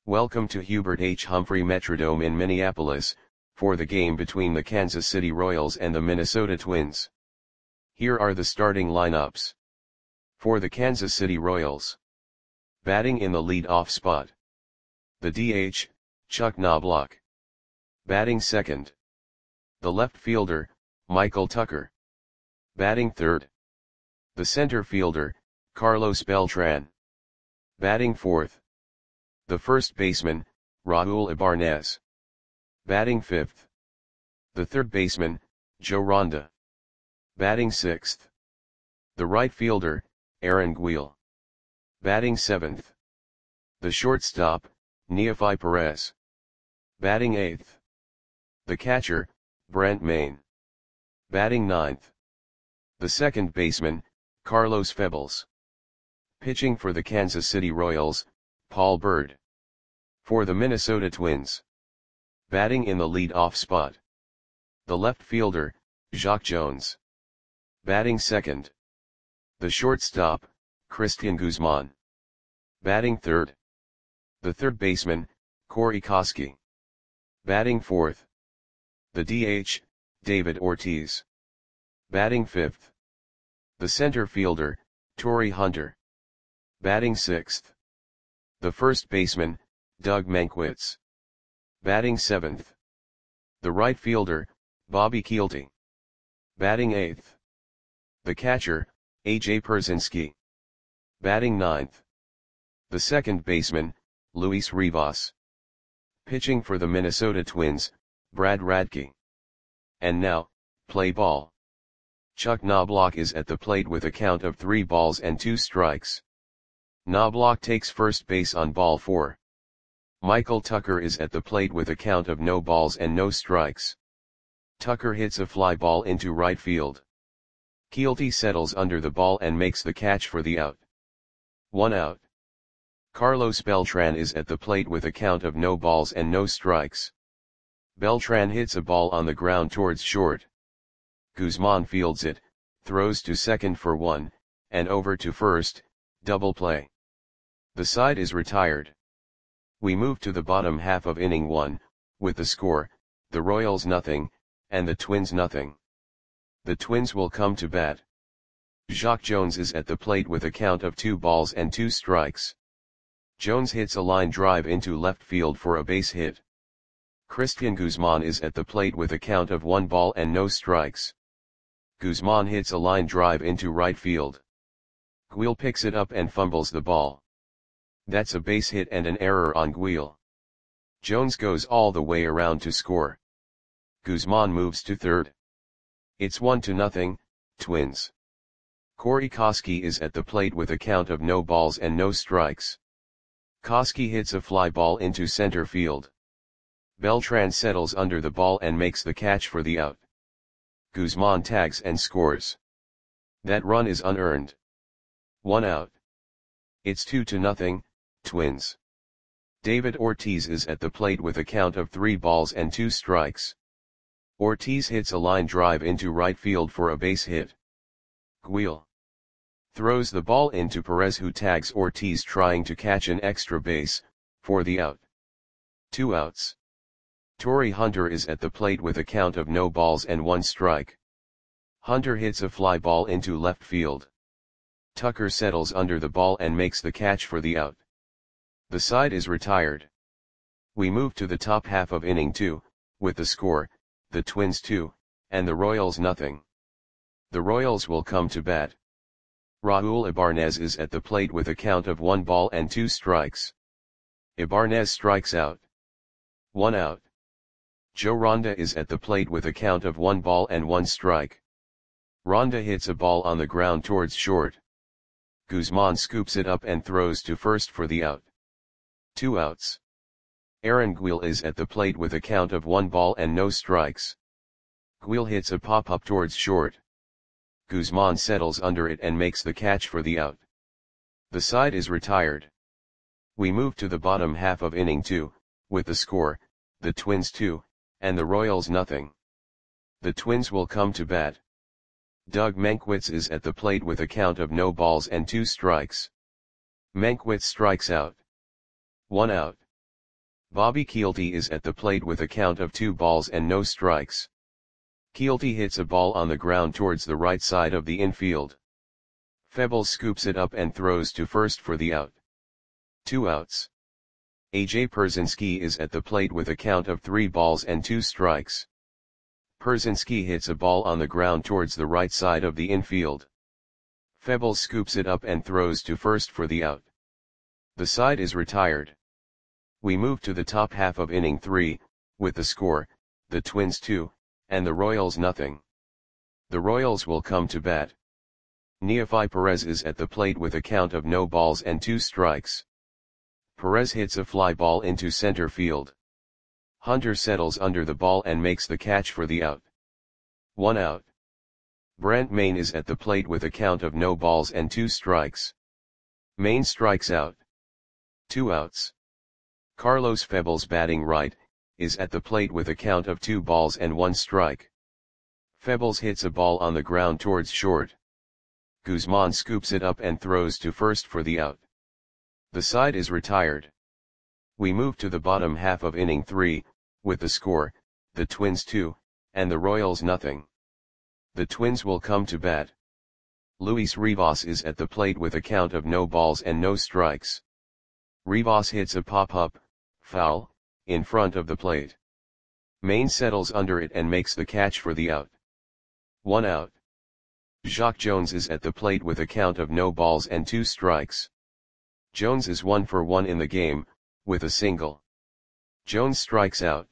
Welcome to Hubert H. Humphrey Metrodome in Minneapolis, for the game between the Kansas City Royals and the Minnesota Twins. Here are the starting lineups. For the Kansas City Royals. Batting in the lead-off spot. The DH, Chuck Knobloch. Batting second. The left fielder, Michael Tucker. Batting third. The center fielder, Carlos Beltran. Batting fourth. The first baseman, Raul Ibanez. Batting fifth. The third baseman, Joe Ronda. Batting sixth. The right fielder, Aaron Guil. Batting seventh. The shortstop, Neefi Perez. Batting eighth. The catcher, Brent Mayne. Batting ninth. The second baseman, Carlos Febles. Pitching for the Kansas City Royals, Paul Byrd. For the Minnesota Twins. Batting in the lead-off spot. The left fielder, Jacque Jones. Batting second. The shortstop, Cristian Guzman. Batting third. The third baseman, Corey Koskie. Batting fourth. The DH, David Ortiz. Batting fifth. The center fielder, Torii Hunter. Batting sixth. The first baseman, Doug Mankiewicz. Batting seventh. The right fielder, Bobby Kielty. Batting eighth. The catcher, A.J. Pierzynski. Batting ninth. The second baseman, Luis Rivas. Pitching for the Minnesota Twins, Brad Radke. And now, play ball. Chuck Knobloch is at the plate with a count of 3 balls and 2 strikes. Knobloch takes first base on ball 4. Michael Tucker is at the plate with a count of no balls and no strikes. Tucker hits a fly ball into right field. Kielty settles under the ball and makes the catch for the out. 1 out. Carlos Beltran is at the plate with a count of no balls and no strikes. Beltran hits a ball on the ground towards short. Guzman fields it, throws to second for 1, and over to first, double play. The side is retired. We move to the bottom half of inning 1, with the score, the Royals nothing, and the Twins nothing. The Twins will come to bat. Jacque Jones is at the plate with a count of 2 balls and 2 strikes. Jones hits a line drive into left field for a base hit. Cristian Guzman is at the plate with a count of 1 ball and no strikes. Guzman hits a line drive into right field. Guil picks it up and fumbles the ball. That's a base hit and an error on Guil. Jones goes all the way around to score. Guzman moves to third. It's 1-0, Twins. Corey Koskie is at the plate with a count of no balls and no strikes. Koskie hits a fly ball into center field. Beltran settles under the ball and makes the catch for the out. Guzman tags and scores. That run is unearned. 1 out. It's 2-0, Twins. David Ortiz is at the plate with a count of 3 balls and 2 strikes. Ortiz hits a line drive into right field for a base hit. Guil throws the ball into Perez, who tags Ortiz trying to catch an extra base, for the out. 2 outs. Torii Hunter is at the plate with a count of no balls and 1 strike. Hunter hits a fly ball into left field. Tucker settles under the ball and makes the catch for the out. The side is retired. We move to the top half of inning 2, with the score, the Twins 2, and the Royals nothing. The Royals will come to bat. Raul Ibanez is at the plate with a count of 1 ball and 2 strikes. Ibanez strikes out. 1 out. Joe Ronda is at the plate with a count of 1 ball and 1 strike. Ronda hits a ball on the ground towards short. Guzman scoops it up and throws to first for the out. 2 outs. Aaron Guil is at the plate with a count of 1 ball and no strikes. Guil hits a pop-up towards short. Guzman settles under it and makes the catch for the out. The side is retired. We move to the bottom half of inning 2, with the score, the Twins 2, and the Royals nothing. The Twins will come to bat. Doug Mankiewicz is at the plate with a count of no balls and 2 strikes. Mankiewicz strikes out. 1 out. Bobby Kielty is at the plate with a count of 2 balls and no strikes. Kielty hits a ball on the ground towards the right side of the infield. Febbles scoops it up and throws to first for the out. 2 outs. AJ Pierzynski is at the plate with a count of 3 balls and 2 strikes. Pierzynski hits a ball on the ground towards the right side of the infield. Febbles scoops it up and throws to first for the out. The side is retired. We move to the top half of inning 3, with the score, the Twins 2, and the Royals nothing. The Royals will come to bat. Neefi Perez is at the plate with a count of no balls and 2 strikes. Perez hits a fly ball into center field. Hunter settles under the ball and makes the catch for the out. 1 out. Brent Mayne is at the plate with a count of no balls and 2 strikes. Mayne strikes out. 2 outs. Carlos Febbles, batting right, is at the plate with a count of 2 balls and 1 strike. Febbles hits a ball on the ground towards short. Guzman scoops it up and throws to first for the out. The side is retired. We move to the bottom half of inning 3, with the score, the Twins 2, and the Royals nothing. The Twins will come to bat. Luis Rivas is at the plate with a count of no balls and no strikes. Rivas hits a pop-up, foul, in front of the plate. Mayne settles under it and makes the catch for the out. 1 out. Jacque Jones is at the plate with a count of no balls and 2 strikes. Jones is 1 for 1 in the game, with a single. Jones strikes out.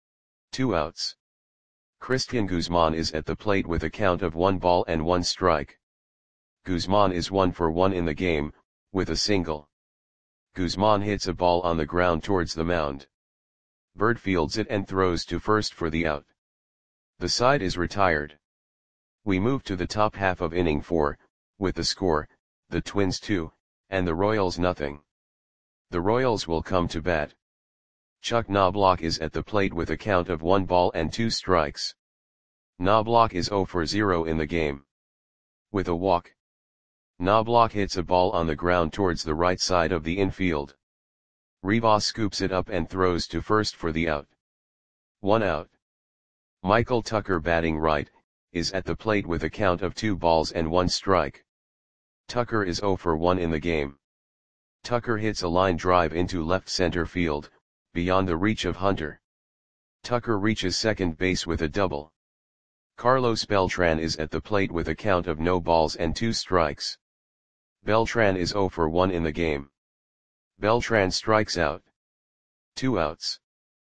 2 outs. Cristian Guzman is at the plate with a count of 1 ball and 1 strike. Guzman is 1 for 1 in the game, with a single. Guzman hits a ball on the ground towards the mound. Bird fields it and throws to first for the out. The side is retired. We move to the top half of inning 4, with the score, the Twins 2, and the Royals nothing. The Royals will come to bat. Chuck Knobloch is at the plate with a count of 1 ball and 2 strikes. Knobloch is 0 for 0 in the game. With a walk. Knobloch hits a ball on the ground towards the right side of the infield. Rivas scoops it up and throws to first for the out. 1 out. Michael Tucker, batting right, is at the plate with a count of 2 balls and 1 strike. Tucker is 0 for 1 in the game. Tucker hits a line drive into left center field, beyond the reach of Hunter. Tucker reaches second base with a double. Carlos Beltran is at the plate with a count of no balls and 2 strikes. Beltran is 0 for 1 in the game. Beltran strikes out. 2 outs.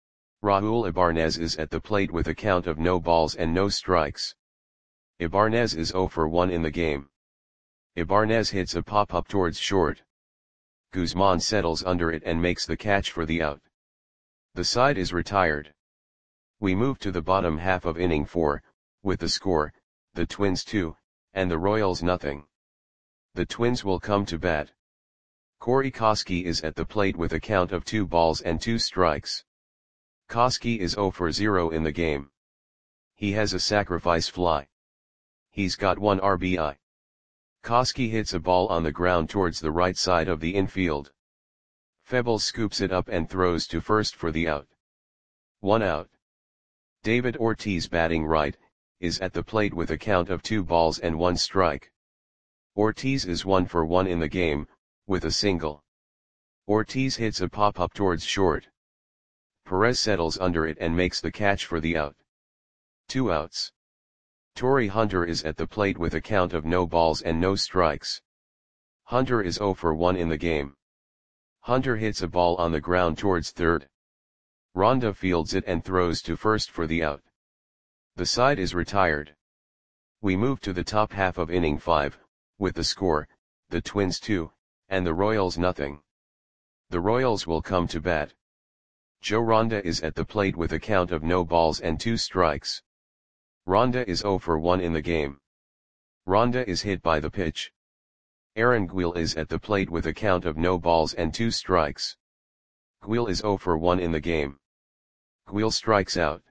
Raul Ibanez is at the plate with a count of no balls and no strikes. Ibanez is 0 for 1 in the game. Ibanez hits a pop-up towards short. Guzman settles under it and makes the catch for the out. The side is retired. We move to the bottom half of inning 4, with the score, the Twins 2, and the Royals nothing. The Twins will come to bat. Corey Koskie is at the plate with a count of 2 balls and 2 strikes. Koskie is 0 for 0 in the game. He has a sacrifice fly. He's got 1 RBI. Koskie hits a ball on the ground towards the right side of the infield. Febbles scoops it up and throws to first for the out. 1 out. David Ortiz, batting right, is at the plate with a count of 2 balls and 1 strike. Ortiz is 1 for 1 in the game, with a single. Ortiz hits a pop-up towards short. Perez settles under it and makes the catch for the out. 2 outs. Torii Hunter is at the plate with a count of no balls and no strikes. Hunter is 0 for 1 in the game. Hunter hits a ball on the ground towards third. Ronda fields it and throws to first for the out. The side is retired. We move to the top half of inning 5, with the score, the Twins 2, and the Royals nothing. The Royals will come to bat. Joe Ronda is at the plate with a count of no balls and 2 strikes. Ronda is 0 for 1 in the game. Ronda is hit by the pitch. Aaron Guil is at the plate with a count of no balls and 2 strikes. Guil is 0 for 1 in the game. Guil strikes out.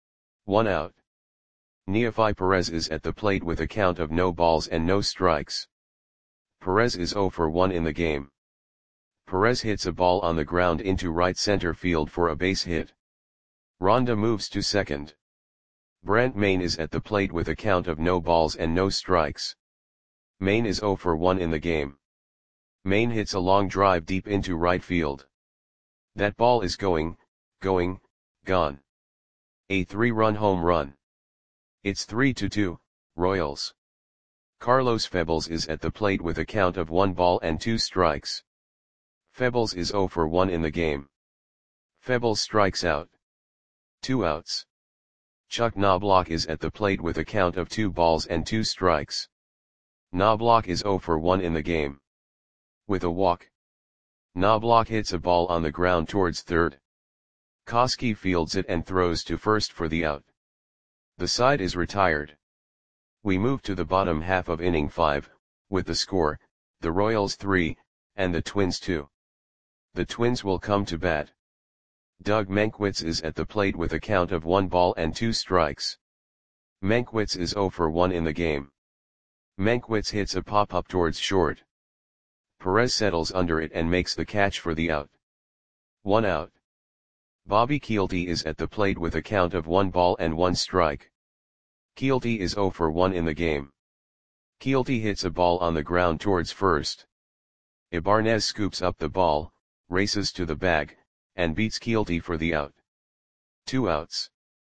1 out. Neefi Perez is at the plate with a count of no balls and no strikes. Perez is 0 for 1 in the game. Perez hits a ball on the ground into right center field for a base hit. Ronda moves to second. Brent Mayne is at the plate with a count of no balls and no strikes. Mayne is 0 for 1 in the game. Mayne hits a long drive deep into right field. That ball is gone. A 3-run home run. It's 3-2, Royals. Carlos Febles is at the plate with a count of 1 ball and 2 strikes. Febles is 0 for 1 in the game. Febles strikes out. 2 outs. Chuck Knobloch is at the plate with a count of 2 balls and 2 strikes. Knobloch is 0 for 1 in the game. With a walk. Knobloch hits a ball on the ground towards third. Koski fields it and throws to first for the out. The side is retired. We move to the bottom half of inning 5, with the score, the Royals 3, and the Twins 2. The Twins will come to bat. Doug Mankiewicz is at the plate with a count of 1 ball and 2 strikes. Mankiewicz is 0 for 1 in the game. Mankiewicz hits a pop-up towards short. Perez settles under it and makes the catch for the out. 1 out. Bobby Kielty is at the plate with a count of 1 ball and 1 strike. Kielty is 0 for 1 in the game. Kielty hits a ball on the ground towards first. Ibanez scoops up the ball, races to the bag, and beats Kielty for the out. 2 outs.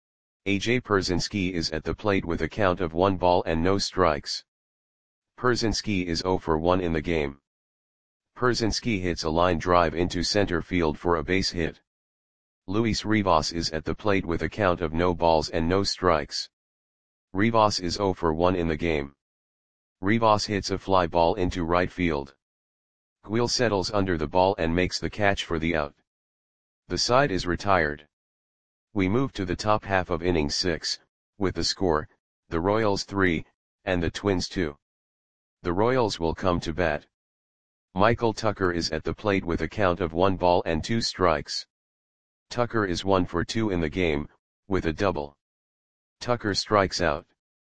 AJ Pierzynski is at the plate with a count of 1 ball and no strikes. Pierzynski is 0 for 1 in the game. Pierzynski hits a line drive into center field for a base hit. Luis Rivas is at the plate with a count of no balls and no strikes. Rivas is 0 for 1 in the game. Rivas hits a fly ball into right field. Guil settles under the ball and makes the catch for the out. The side is retired. We move to the top half of inning 6, with the score, the Royals 3, and the Twins 2. The Royals will come to bat. Michael Tucker is at the plate with a count of 1 ball and 2 strikes. Tucker is 1 for 2 in the game, with a double. Tucker strikes out.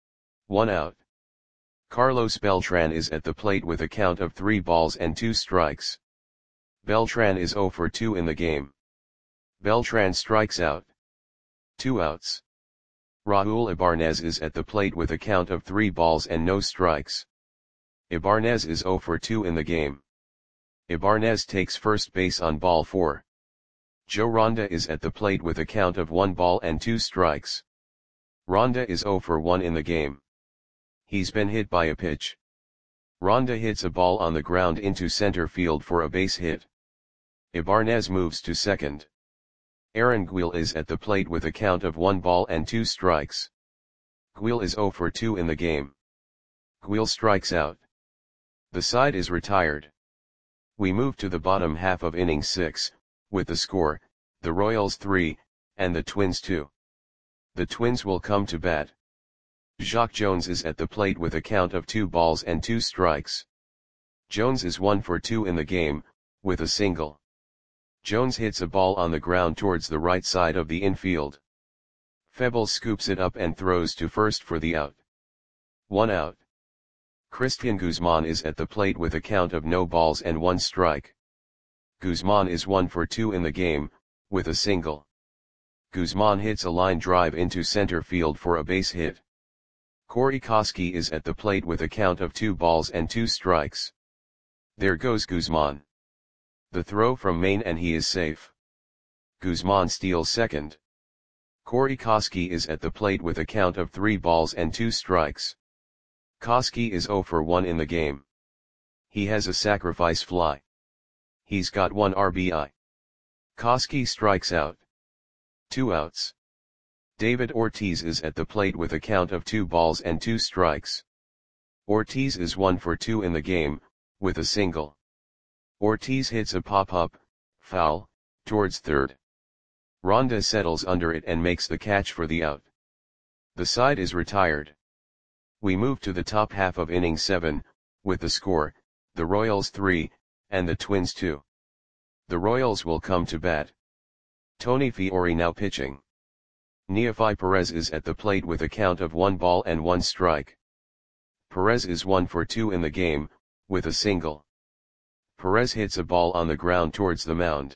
1 out. Carlos Beltran is at the plate with a count of 3 balls and 2 strikes. Beltran is 0 for 2 in the game. Beltran strikes out. 2 outs. Raul Ibanez is at the plate with a count of 3 balls and no strikes. Ibanez is 0 for 2 in the game. Ibanez takes first base on ball 4. Joe Ronda is at the plate with a count of 1 ball and 2 strikes. Ronda is 0 for 1 in the game. He's been hit by a pitch. Ronda hits a ball on the ground into center field for a base hit. Ibanez moves to second. Aaron Guil is at the plate with a count of 1 ball and 2 strikes. Guil is 0 for 2 in the game. Guil strikes out. The side is retired. We move to the bottom half of inning 6, with the score, the Royals 3, and the Twins 2. The Twins will come to bat. Jacque Jones is at the plate with a count of 2 balls and 2 strikes. Jones is 1 for 2 in the game, with a single. Jones hits a ball on the ground towards the right side of the infield. Febles scoops it up and throws to first for the out. 1 out. Cristian Guzman is at the plate with a count of no balls and 1 strike. Guzman is 1 for 2 in the game, with a single. Guzman hits a line drive into center field for a base hit. Corey Koski is at the plate with a count of 2 balls and 2 strikes. There goes Guzman. The throw from Mayne and he is safe. Guzman steals second. Corey Koski is at the plate with a count of 3 balls and 2 strikes. Koski is 0 for 1 in the game. He has a sacrifice fly. He's got 1 RBI. Koski strikes out. 2 outs. David Ortiz is at the plate with a count of 2 balls and 2 strikes. Ortiz is 1 for 2 in the game, with a single. Ortiz hits a pop-up, foul, towards third. Ronda settles under it and makes the catch for the out. The side is retired. We move to the top half of inning 7, with the score, the Royals 3, and the Twins 2. The Royals will come to bat. Tony Fiore now pitching. Neofi Perez is at the plate with a count of 1 ball and 1 strike. Perez is 1 for 2 in the game, with a single. Perez hits a ball on the ground towards the mound.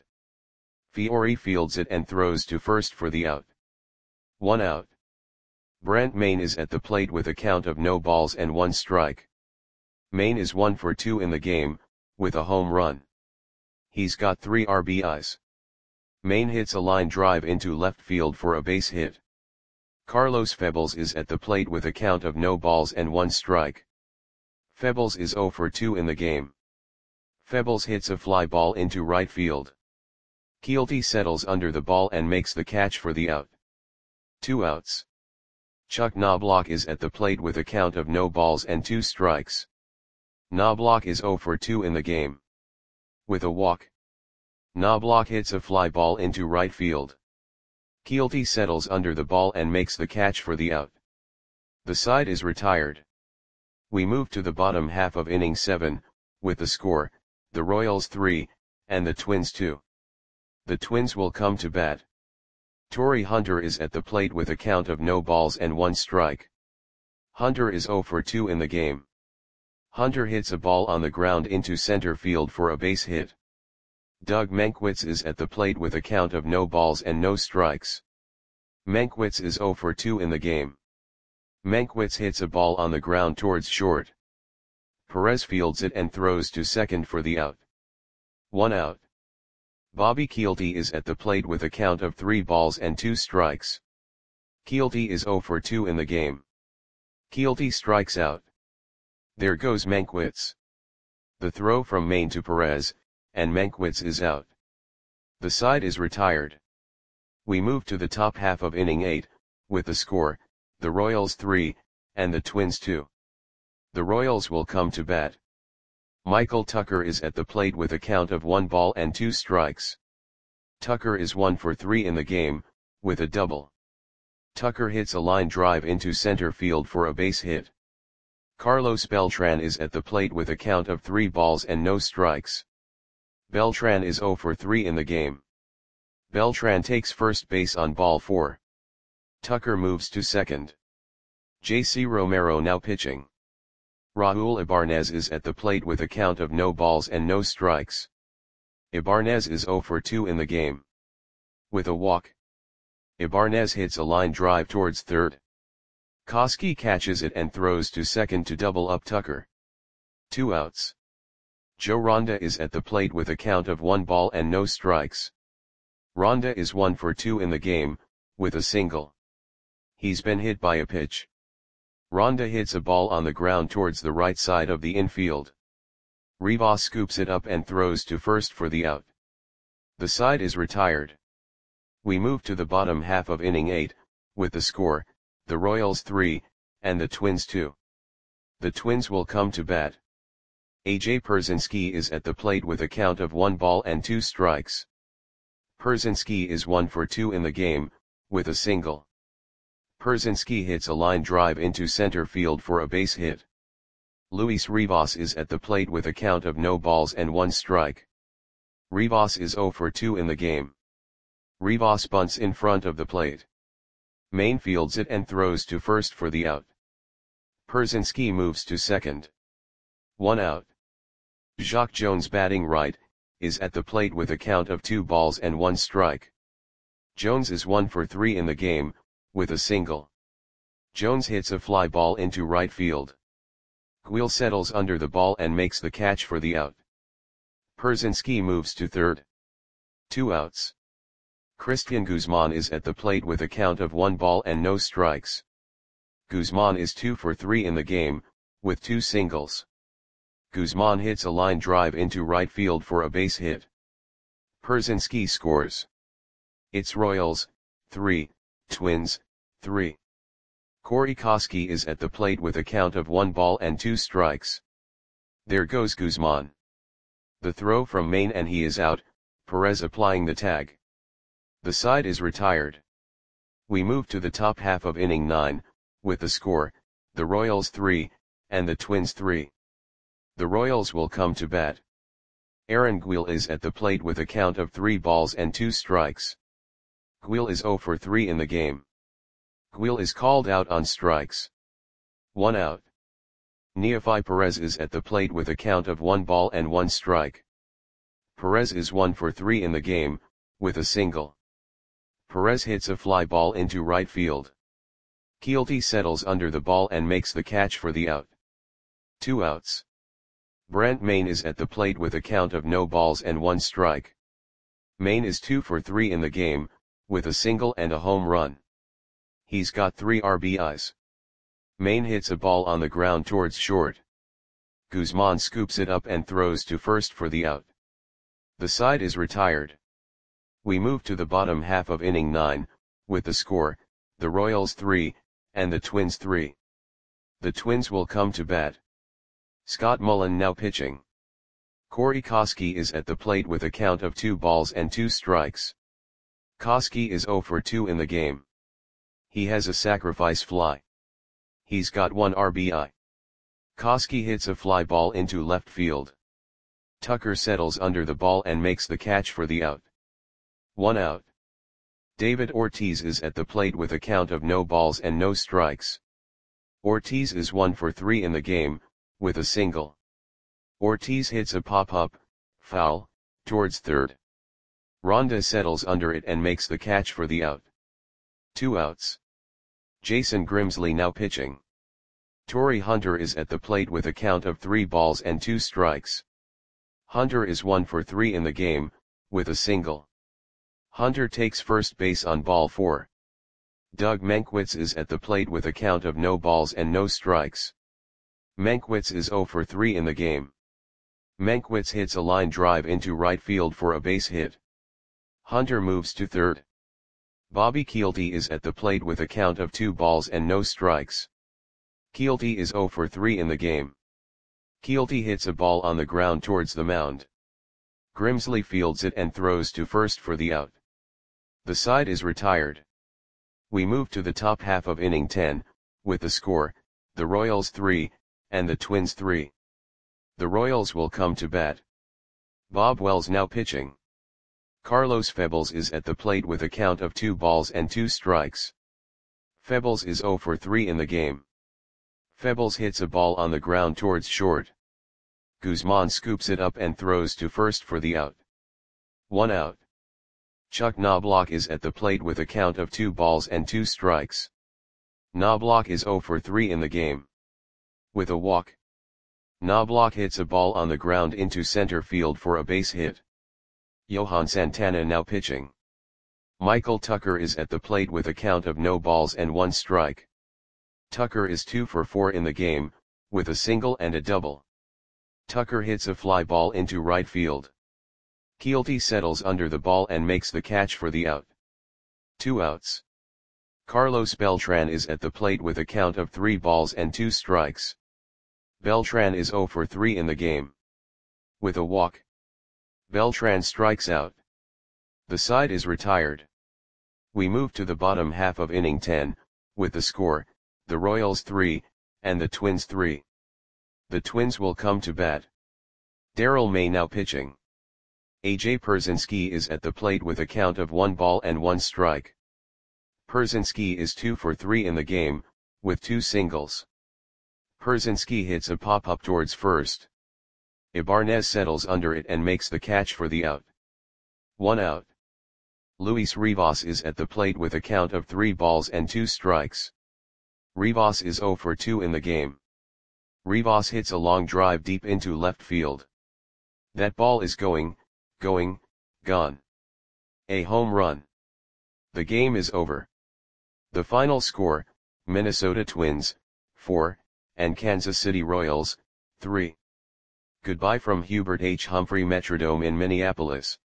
Fiore fields it and throws to first for the out. 1 out. Brent Mayne is at the plate with a count of no balls and 1 strike. Mayne is 1 for 2 in the game, with a home run. He's got 3 RBIs. Mayne hits a line drive into left field for a base hit. Carlos Febles is at the plate with a count of no balls and 1 strike. Febles is 0 for 2 in the game. Febles hits a fly ball into right field. Keelty settles under the ball and makes the catch for the out. 2 outs. Chuck Knobloch is at the plate with a count of no balls and 2 strikes. Knobloch is 0 for 2 in the game. With a walk, Knobloch hits a fly ball into right field. Keelty settles under the ball and makes the catch for the out. The side is retired. We move to the bottom half of inning 7, with the score, the Royals 3, and the Twins 2. The Twins will come to bat. Torii Hunter is at the plate with a count of no balls and 1 strike. Hunter is 0 for 2 in the game. Hunter hits a ball on the ground into center field for a base hit. Doug Mankiewicz is at the plate with a count of no balls and no strikes. Mankiewicz is 0 for 2 in the game. Mankiewicz hits a ball on the ground towards short. Perez fields it and throws to second for the out. 1 out. Bobby Keelty is at the plate with a count of 3 balls and 2 strikes. Keelty is 0 for 2 in the game. Keelty strikes out. There goes Mankiewicz. The throw from Mayne to Perez, and Mankiewicz is out. The side is retired. We move to the top half of inning 8, with the score, the Royals 3, and the Twins 2. The Royals will come to bat. Michael Tucker is at the plate with a count of 1 ball and 2 strikes. Tucker is 1 for 3 in the game, with a double. Tucker hits a line drive into center field for a base hit. Carlos Beltran is at the plate with a count of 3 balls and no strikes. Beltran is 0 for 3 in the game. Beltran takes first base on ball 4. Tucker moves to second. J.C. Romero now pitching. Raul Ibanez is at the plate with a count of no balls and no strikes. Ibanez is 0 for 2 in the game. With a walk, Ibanez hits a line drive towards third. Koski catches it and throws to second to double up Tucker. 2 outs. Joe Ronda is at the plate with a count of 1 ball and no strikes. Ronda is 1 for 2 in the game, with a single. He's been hit by a pitch. Ronda hits a ball on the ground towards the right side of the infield. Rivas scoops it up and throws to first for the out. The side is retired. We move to the bottom half of inning 8, with the score, the Royals 3, and the Twins 2. The Twins will come to bat. A.J. Pierzynski is at the plate with a count of 1 ball and 2 strikes. Pierzynski is 1 for 2 in the game, with a single. Pierzynski hits a line drive into center field for a base hit. Luis Rivas is at the plate with a count of no balls and 1 strike. Rivas is 0 for 2 in the game. Rivas bunts in front of the plate. Mayne fields it and throws to first for the out. Pierzynski moves to second. 1 out. Jacque Jones batting right, is at the plate with a count of 2 balls and 1 strike. Jones is 1 for 3 in the game, with a single. Jones hits a fly ball into right field. Guil settles under the ball and makes the catch for the out. Pierzynski moves to third. 2 outs. Christian Guzman is at the plate with a count of 1 ball and no strikes. Guzman is 2 for 3 in the game, with 2 singles. Guzman hits a line drive into right field for a base hit. Pierzynski scores. It's Royals, 3, Twins, 3. Corey Koski is at the plate with a count of 1 ball and 2 strikes. There goes Guzman. The throw from Mayne and he is out, Perez applying the tag. The side is retired. We move to the top half of inning 9, with the score, the Royals 3, and the Twins 3. The Royals will come to bat. Aaron Guil is at the plate with a count of 3 balls and 2 strikes. Guil is 0 for 3 in the game. Guil is called out on strikes. 1 out. Neefi Perez is at the plate with a count of 1 ball and 1 strike. Perez is 1 for 3 in the game, with a single. Perez hits a fly ball into right field. Keelty settles under the ball and makes the catch for the out. 2 outs. Brent Mayne is at the plate with a count of no balls and 1 strike. Mayne is 2 for 3 in the game, with a single and a home run. He's got 3 RBIs. Mayne hits a ball on the ground towards short. Guzman scoops it up and throws to first for the out. The side is retired. We move to the bottom half of inning 9, with the score, the Royals 3, and the Twins 3. The Twins will come to bat. Scott Mullen now pitching. Corey Koskie is at the plate with a count of 2 balls and 2 strikes. Koskie is 0 for 2 in the game. He has a sacrifice fly. He's got 1 RBI. Koskie hits a fly ball into left field. Tucker settles under the ball and makes the catch for the out. 1 out. David Ortiz is at the plate with a count of no balls and no strikes. Ortiz is 1 for 3 in the game, with a single. Ortiz hits a pop-up, foul, towards third. Ronda settles under it and makes the catch for the out. 2 outs. Jason Grimsley now pitching. Torrey Hunter is at the plate with a count of 3 balls and 2 strikes. Hunter is 1 for 3 in the game, with a single. Hunter takes first base on ball 4. Doug Mankiewicz is at the plate with a count of no balls and no strikes. Mankiewicz is 0 for 3 in the game. Mankiewicz hits a line drive into right field for a base hit. Hunter moves to third. Bobby Keelty is at the plate with a count of 2 balls and no strikes. Keelty is 0 for 3 in the game. Keelty hits a ball on the ground towards the mound. Grimsley fields it and throws to first for the out. The side is retired. We move to the top half of inning 10, with the score, the Royals 3, and the Twins 3. The Royals will come to bat. Bob Wells now pitching. Carlos Febles is at the plate with a count of 2 balls and 2 strikes. Febles is 0 for 3 in the game. Febles hits a ball on the ground towards short. Guzman scoops it up and throws to first for the out. 1 out. Chuck Knobloch is at the plate with a count of 2 balls and 2 strikes. Knobloch is 0 for 3 in the game. With a walk. Knobloch hits a ball on the ground into center field for a base hit. Johan Santana now pitching. Michael Tucker is at the plate with a count of no balls and 1 strike. Tucker is 2 for 4 in the game, with a single and a double. Tucker hits a fly ball into right field. Keelty settles under the ball and makes the catch for the out. 2 outs. Carlos Beltran is at the plate with a count of 3 balls and 2 strikes. Beltran is 0 for 3 in the game. With a walk. Beltran strikes out. The side is retired. We move to the bottom half of inning 10, with the score, the Royals 3, and the Twins 3. The Twins will come to bat. Darrell May now pitching. A.J. Pierzynski is at the plate with a count of 1 ball and 1 strike. Pierzynski is 2 for 3 in the game, with 2 singles. Pierzynski hits a pop-up towards first. Ibanez settles under it and makes the catch for the out. 1 out. Luis Rivas is at the plate with a count of 3 balls and 2 strikes. Rivas is 0 for 2 in the game. Rivas hits a long drive deep into left field. That ball is gone. A home run. The game is over. The final score, Minnesota Twins, 4, and Kansas City Royals, 3. Goodbye from Hubert H. Humphrey Metrodome in Minneapolis.